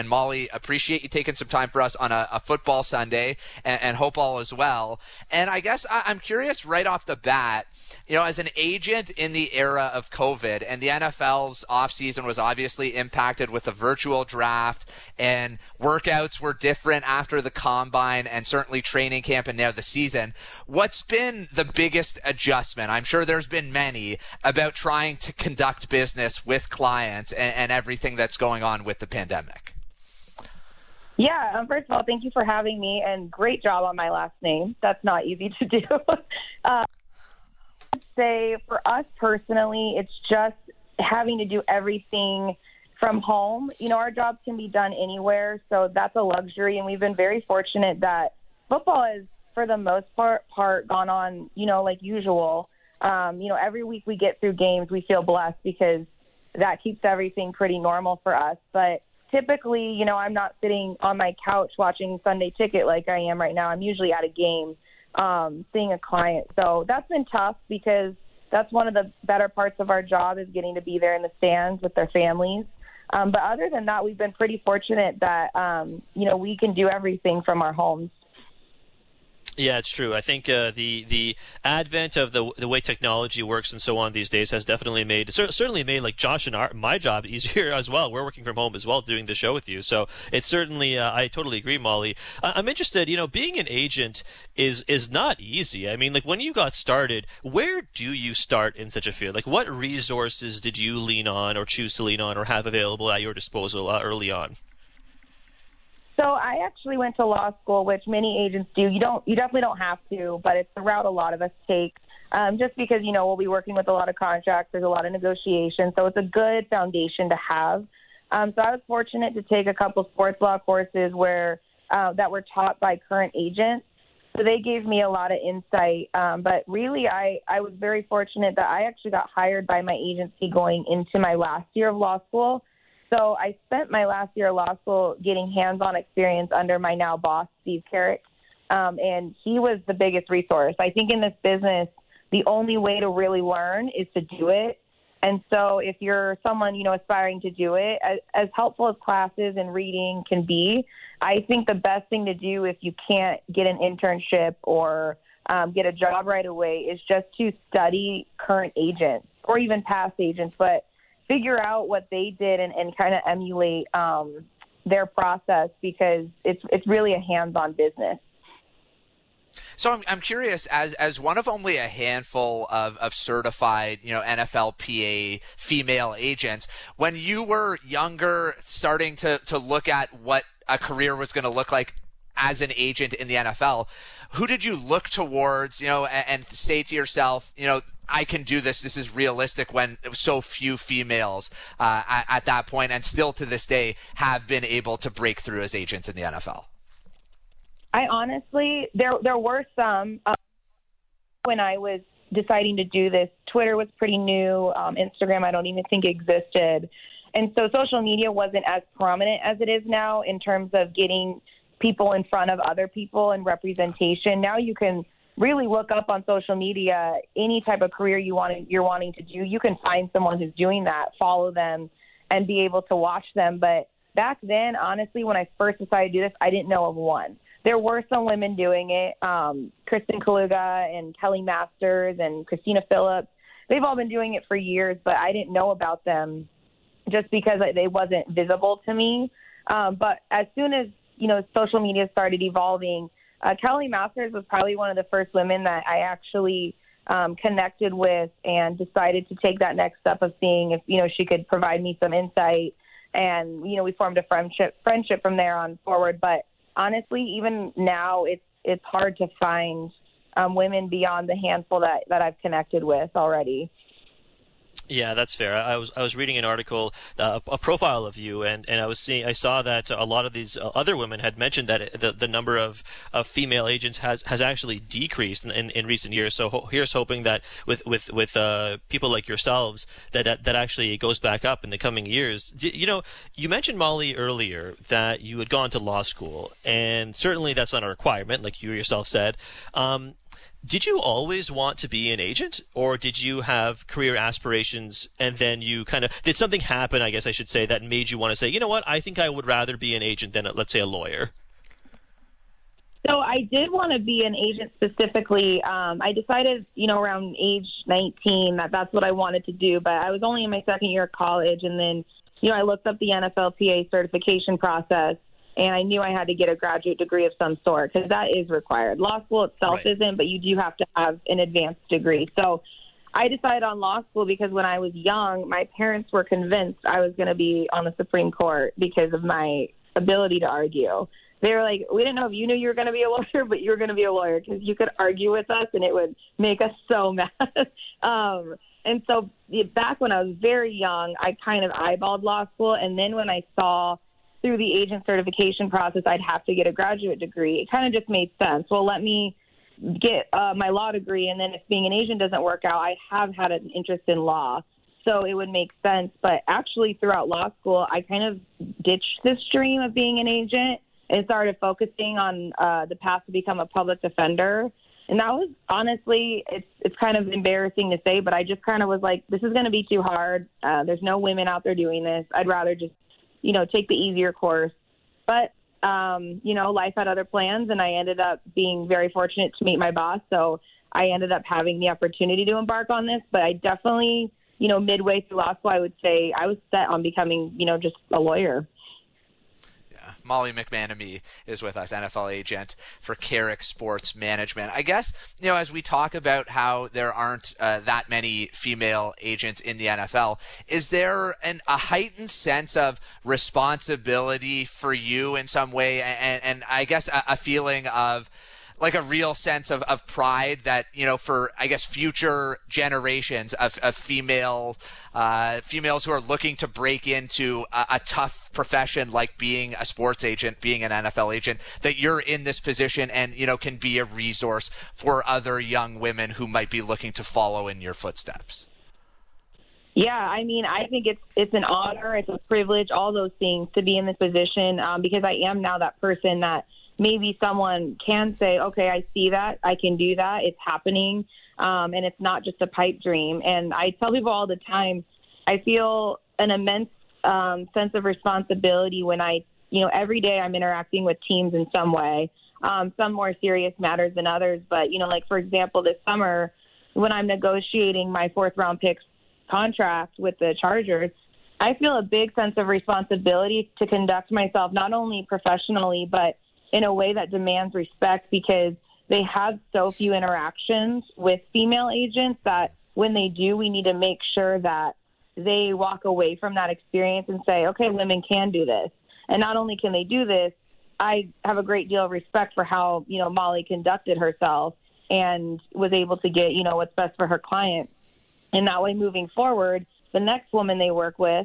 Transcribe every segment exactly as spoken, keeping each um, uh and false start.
And Molly, appreciate you taking some time for us on a, a football Sunday, and, and hope all is well. And I guess I, I'm curious right off the bat, you know, as an agent in the era of COVID, and the N F L's offseason was obviously impacted with a virtual draft, and workouts were different after the combine and certainly training camp and now the season. What's been the biggest adjustment? I'm sure there's been many about trying to conduct business with clients and, and everything that's going on with the pandemic. Yeah, um, first of all, thank you for having me, and great job on my last name. That's not easy to do. uh, I'd say for us personally, it's just having to do everything from home. You know, our jobs can be done anywhere, so that's a luxury, and we've been very fortunate that football has, for the most part, part gone on, you know, like usual. Um, you know, every week we get through games, we feel blessed because that keeps everything pretty normal for us. But typically, you know, I'm not sitting on my couch watching Sunday Ticket like I am right now. I'm usually at a game, um, seeing a client. So that's been tough because that's one of the better parts of our job is getting to be there in the stands with their families. Um, but other than that, we've been pretty fortunate that, um, you know, we can do everything from our homes. Yeah, it's true. I think uh, the the advent of the the way technology works and so on these days has definitely made certainly made like Josh and our, my job easier as well. We're working from home as well, doing the show with you. So it's certainly uh, I totally agree, Molly. I, I'm interested. You know, being an agent is is not easy. I mean, like when you got started, where do you start in such a field? Like, what resources did you lean on, or choose to lean on, or have available at your disposal uh, early on? So I actually went to law school, which many agents do. You don't, you definitely don't have to, but it's the route a lot of us take, um, just because, you know, we'll be working with a lot of contracts. There's a lot of negotiation. So it's a good foundation to have. Um, so I was fortunate to take a couple sports law courses where uh, that were taught by current agents. So they gave me a lot of insight. Um, but really, I, I was very fortunate that I actually got hired by my agency going into my last year of law school. So I spent my last year of law school getting hands-on experience under my now boss, Steve Carrick, um, and he was the biggest resource. I think in this business, the only way to really learn is to do it. And so if you're someone, you know, aspiring to do it, as, as helpful as classes and reading can be, I think the best thing to do if you can't get an internship or um, get a job right away is just to study current agents or even past agents, but figure out what they did and, and kind of emulate um, their process, because it's it's really a hands-on business. So I'm I'm curious, as as one of only a handful of, of certified, you know, N F L P A female agents, when you were younger, starting to, to look at what a career was going to look like as an agent in the N F L, who did you look towards, you know, and, and say to yourself, you know, I can do this, this is realistic, when so few females uh, at, at that point and still to this day have been able to break through as agents in the N F L? I honestly, there there were some. Um, when I was deciding to do this, Twitter was pretty new. Um, Instagram, I don't even think existed. And so social media wasn't as prominent as it is now in terms of getting people in front of other people and representation. Now you can really look up on social media any type of career you want you're wanting to do. You can find someone who's doing that, follow them, and be able to watch them. But back then, honestly, when I first decided to do this, I didn't know of one. There were some women doing it, um, Kristen Kaluga and Kelly Masters and Christina Phillips. They've all been doing it for years, but I didn't know about them just because they wasn't visible to me. Um, but as soon as, you know, social media started evolving, Uh, Kelly Masters was probably one of the first women that I actually um, connected with and decided to take that next step of seeing if, you know, she could provide me some insight. And, you know, we formed a friendship friendship from there on forward. But honestly, even now, it's it's hard to find um, women beyond the handful that, that I've connected with already. Yeah, that's fair. I was I was reading an article, uh, a profile of you, and, and I was seeing I saw that a lot of these other women had mentioned that the the number of, of female agents has, has actually decreased in, in, in recent years. So ho- here's hoping that with with with uh, people like yourselves that, that that actually goes back up in the coming years. You know, you mentioned, Molly, earlier that you had gone to law school, and certainly that's not a requirement, like you yourself said. Um, Did you always want to be an agent, or did you have career aspirations and then you kind of, did something happen, I guess I should say, that made you want to say, you know what, I think I would rather be an agent than, let's say, a lawyer? So I did want to be an agent specifically. Um, I decided, you know, around age nineteen that that's what I wanted to do, but I was only in my second year of college, and then, you know, I looked up the N F L P A certification process, and I knew I had to get a graduate degree of some sort because that is required. Law school itself Right. isn't, but you do have to have an advanced degree. So I decided on law school because when I was young, my parents were convinced I was going to be on the Supreme Court because of my ability to argue. They were like, we didn't know if you knew you were going to be a lawyer, but you were going to be a lawyer because you could argue with us and it would make us so mad. um, and so back when I was very young, I kind of eyeballed law school. And then when I saw through the agent certification process, I'd have to get a graduate degree, it kind of just made sense. Well, let me get uh, my law degree. And then if being an agent doesn't work out, I have had an interest in law. So it would make sense. But actually throughout law school, I kind of ditched this dream of being an agent and started focusing on uh, the path to become a public defender. And that was honestly, it's it's kind of embarrassing to say, but I just kind of was like, this is going to be too hard. Uh, there's no women out there doing this. I'd rather just, you know, take the easier course. But, um, you know, life had other plans, and I ended up being very fortunate to meet my boss. So I ended up having the opportunity to embark on this. But I definitely, you know, midway through law school, I would say I was set on becoming, you know, just a lawyer. Molly McManamy is with us, N F L agent for Carrick Sports Management. I guess, you know, as we talk about how there aren't uh, that many female agents in the N F L, is there an, a heightened sense of responsibility for you in some way, and, and I guess a, a feeling of like a real sense of, of pride that, you know, for, I guess, future generations of, of female uh, females who are looking to break into a, a tough profession like being a sports agent, being an N F L agent, that you're in this position and, you know, can be a resource for other young women who might be looking to follow in your footsteps? Yeah, I mean, I think it's it's an honor, it's a privilege, all those things to be in this position um, because I am now that person that maybe someone can say, okay, I see that, I can do that, it's happening, um, and it's not just a pipe dream. And I tell people all the time, I feel an immense um, sense of responsibility when I, you know, every day I'm interacting with teams in some way, um, some more serious matters than others. But, you know, like, for example, this summer when I'm negotiating my fourth round picks contract with the Chargers, I feel a big sense of responsibility to conduct myself not only professionally, but in a way that demands respect, because they have so few interactions with female agents that when they do, we need to make sure that they walk away from that experience and say, okay, women can do this. And not only can they do this, I have a great deal of respect for how, you know, Molly conducted herself and was able to get, you know, what's best for her client. And that way, moving forward, the next woman they work with,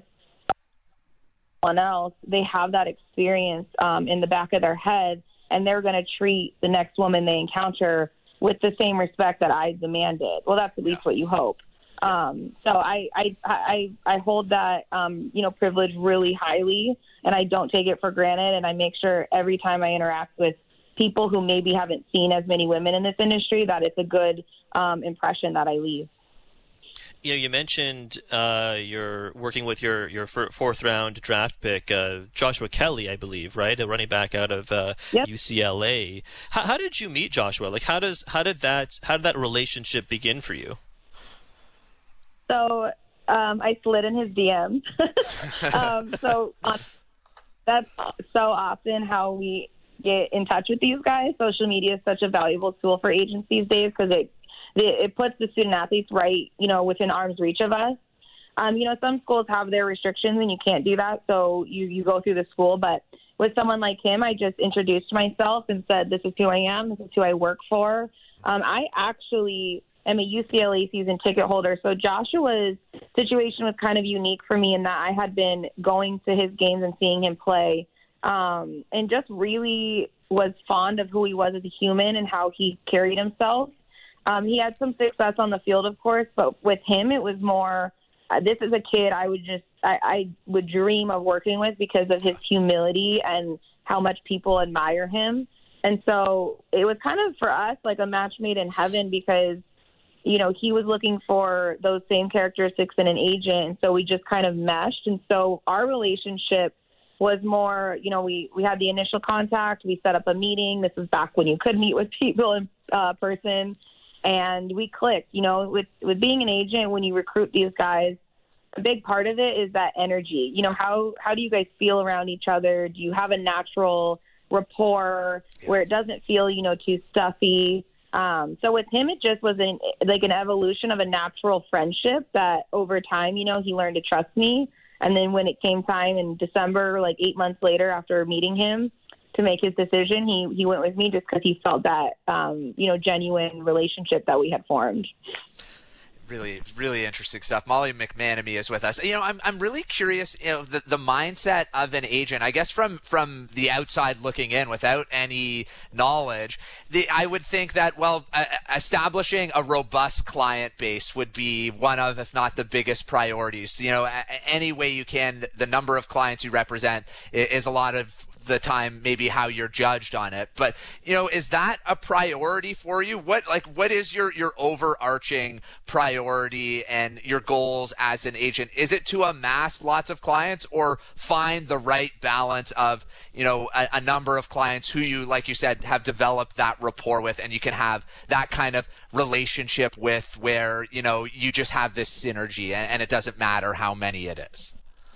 someone else, they have that experience um, in the back of their head, and they're going to treat the next woman they encounter with the same respect that I demanded. Well, that's at least what you hope. Um, so I, I, I, I hold that, um, you know, privilege really highly, and I don't take it for granted. And I make sure every time I interact with people who maybe haven't seen as many women in this industry, that it's a good um, impression that I leave. You know, you mentioned uh, you're working with your, your fourth round draft pick, uh, Joshua Kelly, I believe, right? A running back out of uh, Yep. U C L A. How, how did you meet Joshua? Like, how does how did that how did that relationship begin for you? So um, I slid in his D Ms. um, so uh, that's so often how we get in touch with these guys. Social media is such a valuable tool for agents these days because it it puts the student athletes right, you know, within arm's reach of us. Um, you know, some schools have their restrictions and you can't do that, so you, you go through the school. But with someone like him, I just introduced myself and said, this is who I am, this is who I work for. Um, I actually am a U C L A season ticket holder, so Joshua's situation was kind of unique for me in that I had been going to his games and seeing him play um, and just really was fond of who he was as a human and how he carried himself. Um, he had some success on the field, of course, but with him, it was more, uh, this is a kid I would just, I, I would dream of working with because of his humility and how much people admire him. And so it was kind of for us like a match made in heaven because, you know, he was looking for those same characteristics in an agent. And so we just kind of meshed. And so our relationship was more, you know, we, we had the initial contact. We set up a meeting. This was back when you could meet with people in uh, person. And we clicked, you know, with, with being an agent, when you recruit these guys, a big part of it is that energy. You know, how, how do you guys feel around each other? Do you have a natural rapport where it doesn't feel, you know, too stuffy? Um, so with him, it just was an, like an evolution of a natural friendship that over time, you know, he learned to trust me. And then when it came time in December, like eight months later after meeting him to make his decision, he, he went with me just because he felt that, um, you know, genuine relationship that we had formed. Really, really interesting stuff. Molly McManamy is with us. You know, I'm I'm really curious, you know, the, the mindset of an agent, I guess from, from the outside looking in without any knowledge, the, I would think that, well, uh, establishing a robust client base would be one of, if not the biggest priorities. You know, any way you can, the number of clients you represent is a lot of the time maybe how you're judged on it. But, you know, is that a priority for you? What, like, what is your, your overarching priority and your goals as an agent? Is it to amass lots of clients or find the right balance of, you know, a, a number of clients who you, like you said, have developed that rapport with and you can have that kind of relationship with where, you know, you just have this synergy and, and it doesn't matter how many it is?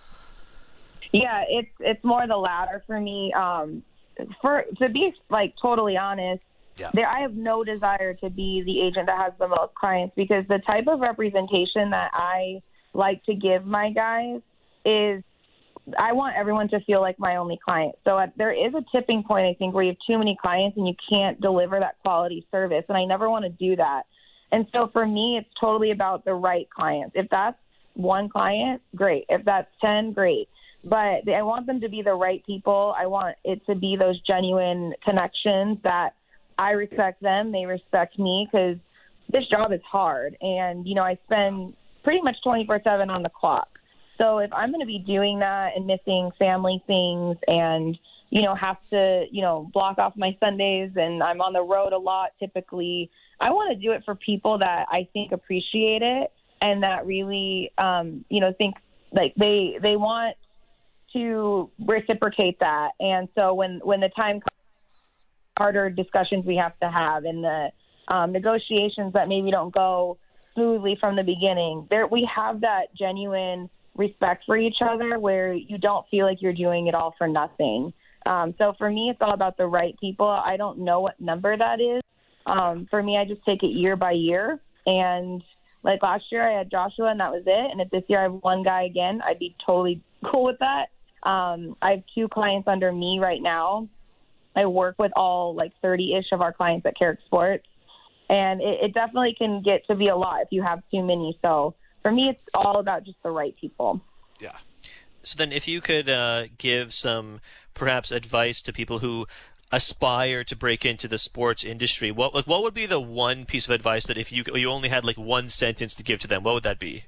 Yeah, it's it's more the latter for me. Um, for to be like totally honest, yeah. there I have no desire to be the agent that has the most clients because the type of representation that I like to give my guys is I want everyone to feel like my only client. So uh, there is a tipping point, I think, where you have too many clients and you can't deliver that quality service, and I never want to do that. And so for me, it's totally about the right clients. If that's one client, great. If that's ten, great. But I want them to be the right people. I want it to be those genuine connections that I respect them, they respect me, because this job is hard. And, you know, I spend pretty much twenty-four seven on the clock. So if I'm going to be doing that and missing family things and, you know, have to, you know, block off my Sundays and I'm on the road a lot typically, I want to do it for people that I think appreciate it and that really, um, you know, think like they they want to reciprocate that. And so when, when the time comes, harder discussions we have to have and the um, negotiations that maybe don't go smoothly from the beginning, there we have that genuine respect for each other where you don't feel like you're doing it all for nothing. Um, so for me, it's all about the right people. I don't know what number that is. Um, for me, I just take it year by year. And like last year I had Joshua and that was it. And if this year I have one guy again, I'd be totally cool with that. Um, I have two clients under me right now. I work with all like thirty-ish of our clients at Carrick Sports. And it, it definitely can get to be a lot if you have too many. So for me, it's all about just the right people. Yeah. So then if you could uh, give some perhaps advice to people who aspire to break into the sports industry, what like, what would be the one piece of advice that if you you only had like one sentence to give to them, what would that be?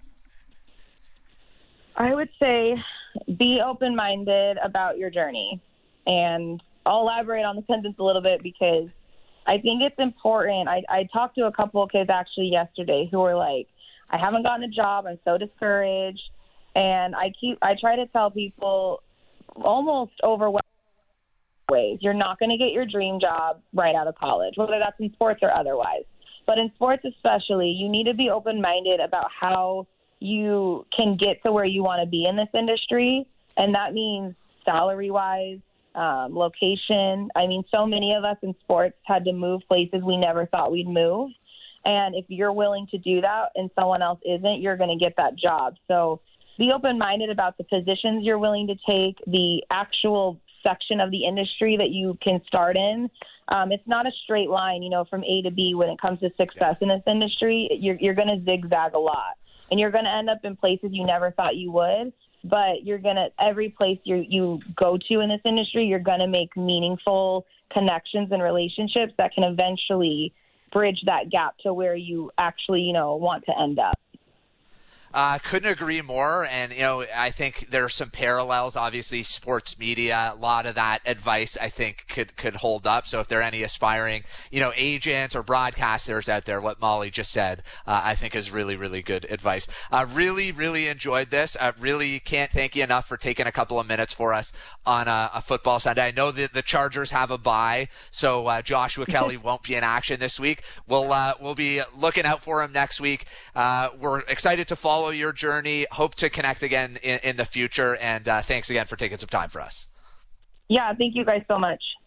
I would say be open-minded about your journey. And I'll elaborate on the sentence a little bit because I think it's important. I, I talked to a couple of kids actually yesterday who were like, I haven't gotten a job. I'm so discouraged. And I keep, I try to tell people almost overwhelming ways, you're not going to get your dream job right out of college, whether that's in sports or otherwise. But in sports especially, you need to be open-minded about how you can get to where you want to be in this industry. And that means salary-wise, um, location. I mean, so many of us in sports had to move places we never thought we'd move. And if you're willing to do that and someone else isn't, you're going to get that job. So be open-minded about the positions you're willing to take, the actual section of the industry that you can start in. Um, it's not a straight line, you know, from A to B when it comes to success in this industry. You're, you're going to zigzag a lot. And you're going to end up in places you never thought you would, but you're going to, every place you you go to in this industry, you're going to make meaningful connections and relationships that can eventually bridge that gap to where you actually, you know, want to end up. Uh, couldn't agree more. And, you know, I think there are some parallels. Obviously, sports media, a lot of that advice, I think, could, could hold up. So if there are any aspiring, you know, agents or broadcasters out there, what Molly just said, uh, I think is really, really good advice. Uh, really, really enjoyed this. I really can't thank you enough for taking a couple of minutes for us on a, a football Sunday. I know that the Chargers have a bye, so uh, Joshua Kelly won't be in action this week. We'll, uh, we'll be looking out for him next week. Uh, we're excited to follow your journey. Hope to connect again in, in the future. And uh, thanks again for taking some time for us. Yeah, thank you guys so much.